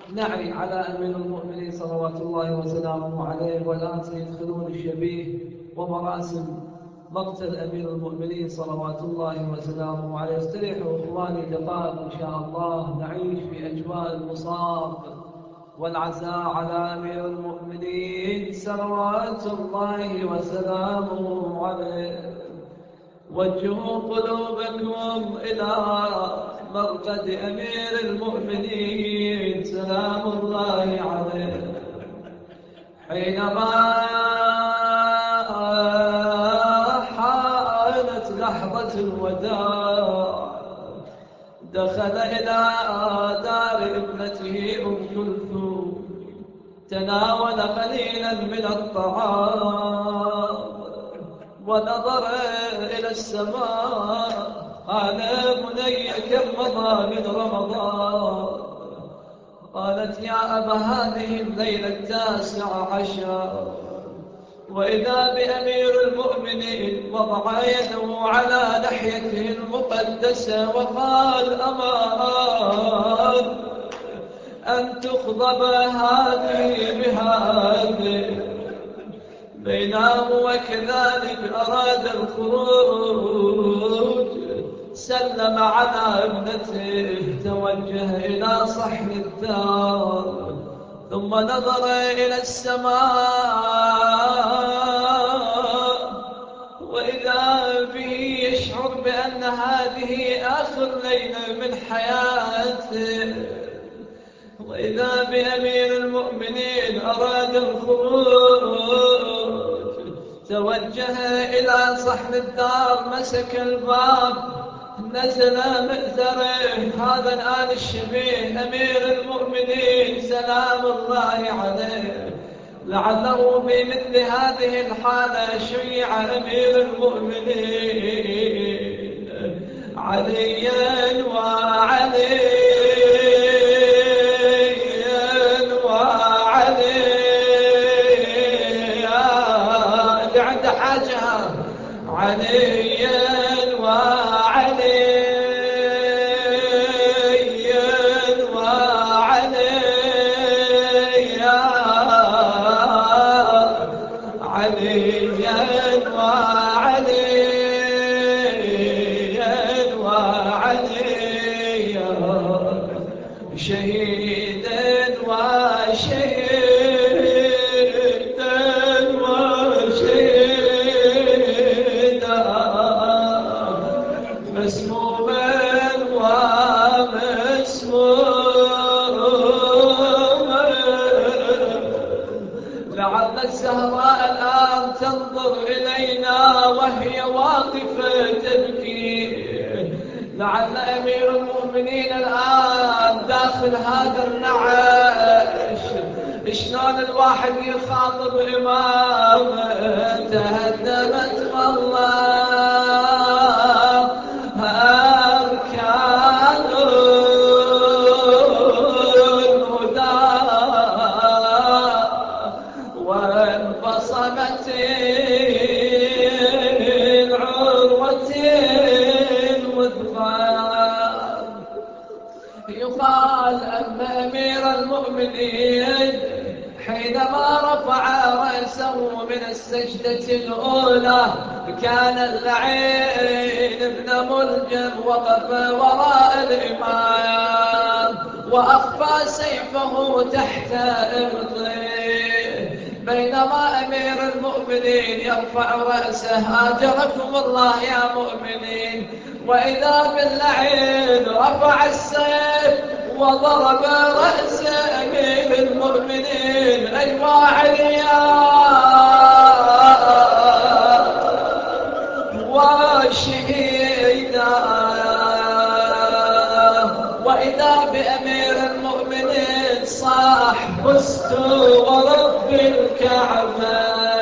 نعي على أمير المؤمنين صلوات الله وسلامه عليه. والآن سيدخلون الشبيه ومراسم مقتل أمير المؤمنين صلوات الله وسلامه عليه. استريحوا إخواني دقائق إن شاء الله، نعيش في أجواء المصاب والعزاء على أمير المؤمنين صلوات الله وسلامه عليه. وجهوا قلوبكم إلى مرقد أمير المؤمنين سلام الله عليه. حينما حانت لحظة الوداع دخل إلى دار ابنته أم كلثوم، تناول قليلا من الطعام ونظر إلى السماء. قال بني كم مضى من رمضان؟ قالت يا أبا هذه الليلة 19، وإذا بأمير المؤمنين وضع يده على لحيته المقدسة وقال أمان أن تخضب هذه بهذه. بينما وكذلك أراد الخروج سلم على ابنته، توجه إلى صحن الدار ثم نظر إلى السماء، وإذا به يشعر بأن هذه آخر ليلة من حياته. وإذا بأمير المؤمنين أراد الخروج توجه إلى صحن الدار، مسك الباب، نزل مئزره. هذا الآن الشبيه أمير المؤمنين سلام الله عليه. لعله بمثل هذه الحالة شيع أمير المؤمنين عليا وعلي عليا وعليا وعليا عليا وعليا وعليا شهيدا وشهيدا وشهيدا مسموما ومسموما. لعل الزهراء الآن تنظر إلينا وهي واقفة تبكي. لعل أمير المؤمنين الآن داخل هذا النعش. شلون الواحد يخاطب إمامه؟ تهدمت والله أركان الهدى وانفصمت العروة الوثقى. يقال أن أمير المؤمنين حينما رفع رأسه من السجدة الأولى كان اللعين بن ملجم وقف وراء الإمام وأخفى سيفه تحت إبطيه. بينما أمير المؤمنين يرفع رأسه أجركم الله يا مؤمنين، وإذا باللعين رفع السيف وضرب رأس أمير المؤمنين. أيوا عليا وشهيدا. وإذا بأمير المؤمنين صاح فزت ورب الكعبة.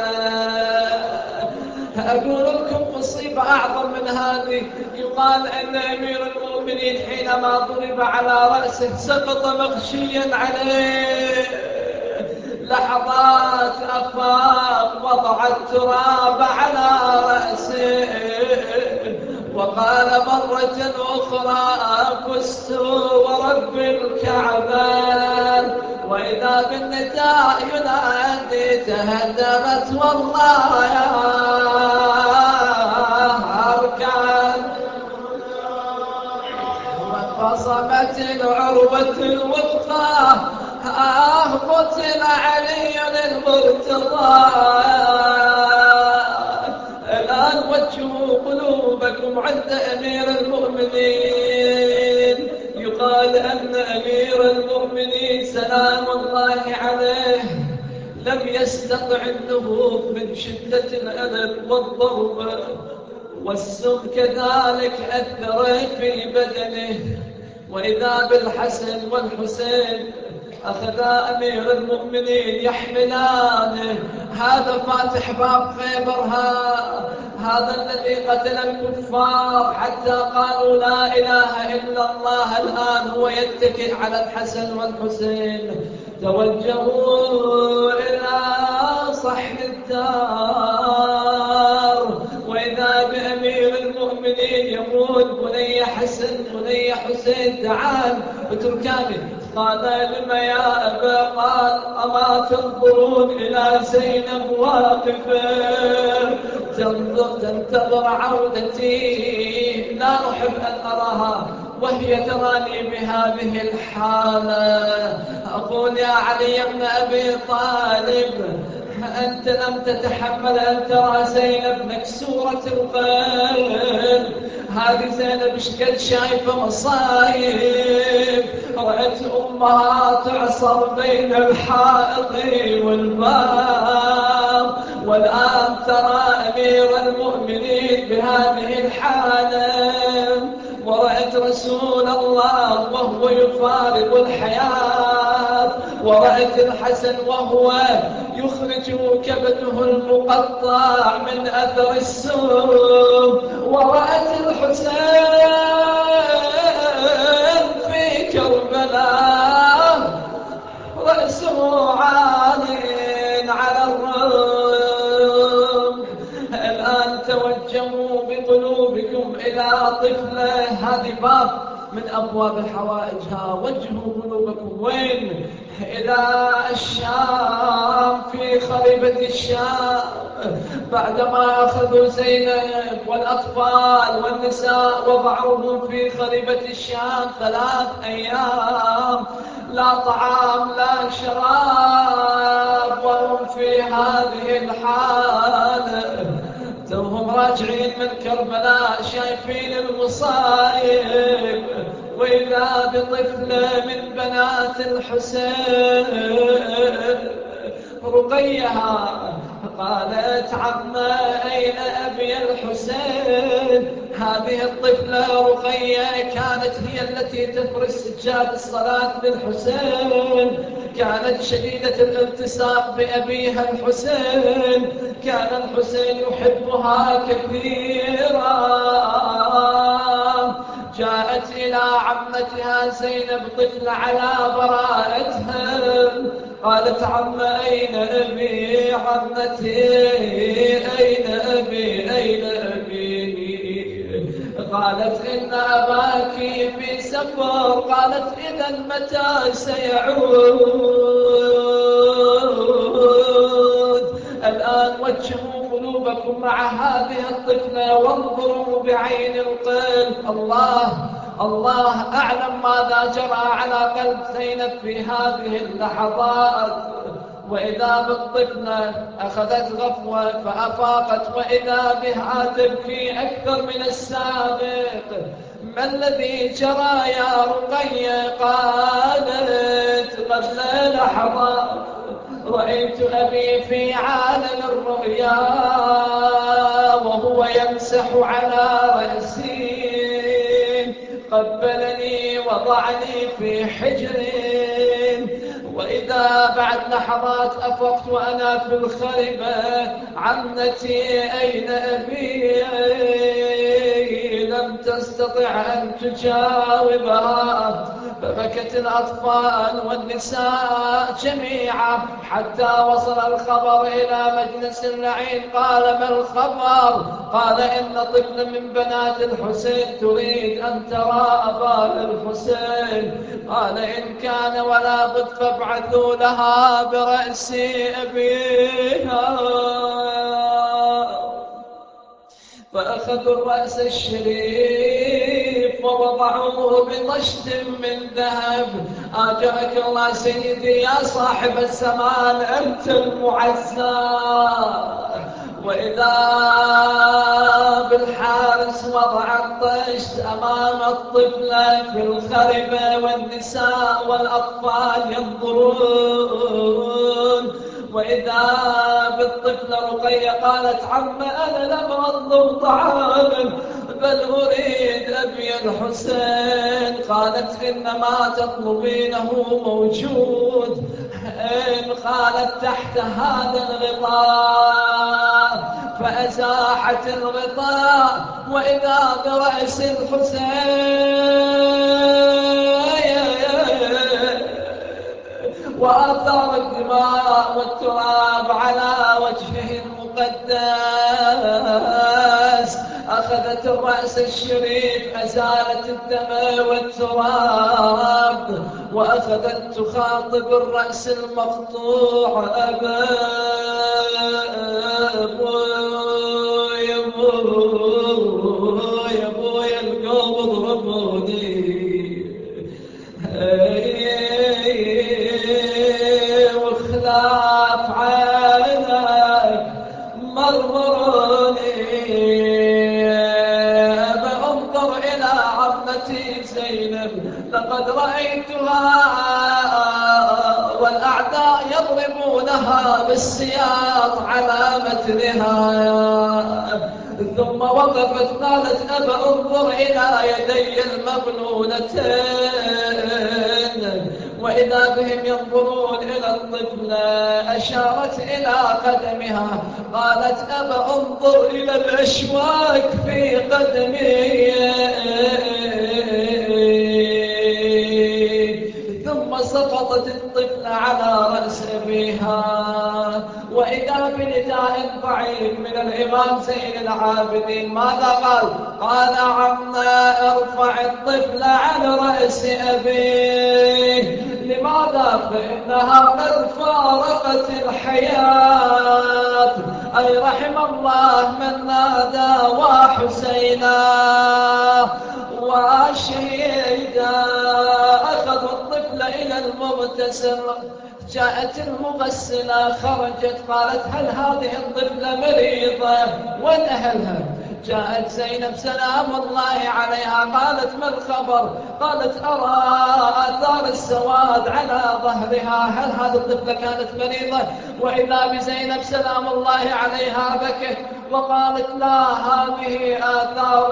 أقول لكم مصيبة أعظم من هذه. يقال أن أمير المؤمنين حينما ضرب على رأسه سقط مغشيا عليه. لحظات أفاق وضع التراب على رأسه وقال مرة أخرى فزت ورب الكعبة وإذا بالنداء ينادي تهدمت والله يا أركان، وانفصمت العروة الوثقى قتل علي المرتضى. الآن وجهوا قلوبكم عند أمير المؤمنين. يقال أن أمير المؤمنين سلام الله عليه لم يستطع النهوض من شدة الألم والضرب، والسم كذلك أثر في بدنه. وإذا بالحسن والحسين أخذ أمير المؤمنين يحملانه. هذا فاتح باب خيبر، هذا الذي قتل الكفار حتى قالوا لا إله إلا الله، الآن هو يتكئ على الحسن والحسين. توجهوا إلى صحن الدار، وإذا بأمير المؤمنين يقول بني حسن بني حسين تعال اتركاني. قال لما يا أبا؟ قال أما تنظرون إلى زينب واقفة تنتظر عودتي، لا أحب أن أراها وهي تراني بهذه الحالة. أقول يا علي بن أبي طالب أنت لم تتحمل أن ترى زينب مكسورة القلب. هذه زينب شقد شايفة مصايب، رأت أمها تعصر بين الحائط والباب، والآن ترى أمير المؤمنين بهذه الحالة، ورأت رسول الله وهو يفارق الحياة، ورأت الحسن وهو يخرج كبده المقطع من أثر السم، ورأت الحسين في كربلاء رأسه عال على الرمح. الآن توجهوا بقلوبكم إلى طفلة، هذه باب من أبواب حوائجها. وجهوا قلوبكم وين؟ إلى الشام، في خريبة الشام. بعدما أخذوا زينب والأطفال والنساء وضعوهم في خريبة الشام 3 أيام، لا طعام لا شراب، وهم في هذه الحالة. توهم راجعين من كربلاء شايفين المصايب، وإذا بطفلة من بنات الحسين رقيها قالت عما أين أبي الحسين؟ هذه الطفلة رقية كانت هي التي تفرش سجاد الصلاة للحسين، كانت شديدة الالتصاق بأبيها الحسين، كان الحسين يحبها كثيرا. جاءت إلى عمتها زينب طفلة على براءتها، قالت عم أين أبي؟ عمتي أين أبي؟ أين أبي؟ قالت إن أباك في سفر. قالت إذا متى سيعود؟ الآن وجهوا قلوبكم مع هذه الطفلة وانظروا بعين القلب. الله أعلم ماذا جرى على قلب زينب في هذه اللحظات. وإذا بالطفلة أخذت غفوة فأفاقت، وإذا بها تبكي أكثر من السابق. ما الذي جرى يا رقية؟ قالت قبل لحظات رأيت أبي في عالم الرؤيا وهو يمسح على رأسي، قبلني وضعني في حجري. وإذا بعد لحظات أفقت وأنا في الخربة. عمتي أين أبي؟ لم تستطع أن تجاوبها، فبكت الأطفال والنساء جميعا حتى وصل الخبر إلى مجلس اللعين. قال: ما الخبر؟ قال: إن طفل من بنات الحسين تريد أن ترى أبا الحسين. قال: إن كان ولا بد فابعثوا لها برأس أبيها. فأخذوا الرأس الشريف ووضعوه بطشت من ذهب. آجرك الله سيدي يا صاحب الزمان، أنت المعزى. وإذا بالحارس وضع الطشت أمام الطفلة في الخربة، والنساء والأطفال ينظرون. وإذا بالطفلة رقية قالت: عم أنا لم أطلب طعاما بل أريد أبي الحسين. قالت: إنما تطلبينه موجود. قالت: تحت هذا الغطاء. فأزاحت الغطاء وإذا برأس الحسين وآثار الدماء والتراب على وجهه المقدس. أخذت الرأس الشريف، أزالت الدم والتراب، وأخذت تخاطب الرأس المقطوع: أبا يا أبوي القوم ضربوني وخلاف عينك مرمروني. بأنظر إلى عمتي زينب لقد رأيتها والأعداء يضربونها بالسياط على متنها. ثم وقفت قالت: أبا انظر إلى يدي المغلولتين. وإذا بهم ينظرون إلى الطفلة. أشارت إلى قدمها قالت: أبا انظر إلى الأشواك في قدمي. ثم سقطت الطفلة على رأس أبيها. وإذا بنداء ضعيف من الإمام زين العابدين. ماذا قال؟ قال: عما ارفع الطفل عن رأس أبيه. لماذا؟ فإنها قد فارقت الحياة. أي رحم الله من نادى وحسينا وشهيدا. أخذوا الطفل إلى المغتسل. جاءت المغسلة خرجت قالت: هل هذه الطفلة مريضة؟ وين أهلها؟ جاءت زينب سلام الله عليها قالت: ما الخبر؟ قالت: أرى آثار السواد على ظهرها، هل هذه الطفلة كانت مريضة؟ وإذا بزينب سلام الله عليها بكت وقالت: لا، هذه آثار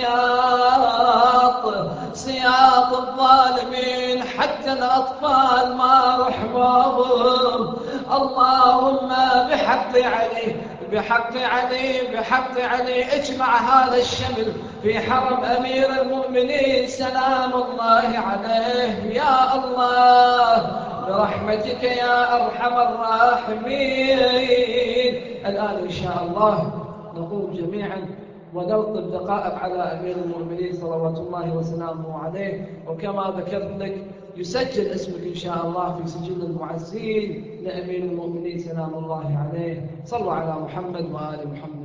السياط، سياط الظالمين، حتى الأطفال ما رحمهم. اللهم بحق علي بحق علي بحق علي اجمع هذا الشمل في حرم أمير المؤمنين سلام الله عليه يا الله، برحمتك يا أرحم الراحمين. الآن إن شاء الله نقوم جميعا ونلطف دقائق على أمير المؤمنين صلوات الله وسلامه عليه. وكما ذكرت لك يسجل اسمك إن شاء الله في سجل المعزين لأمير المؤمنين سلام الله عليه. صلوا على محمد وآل محمد.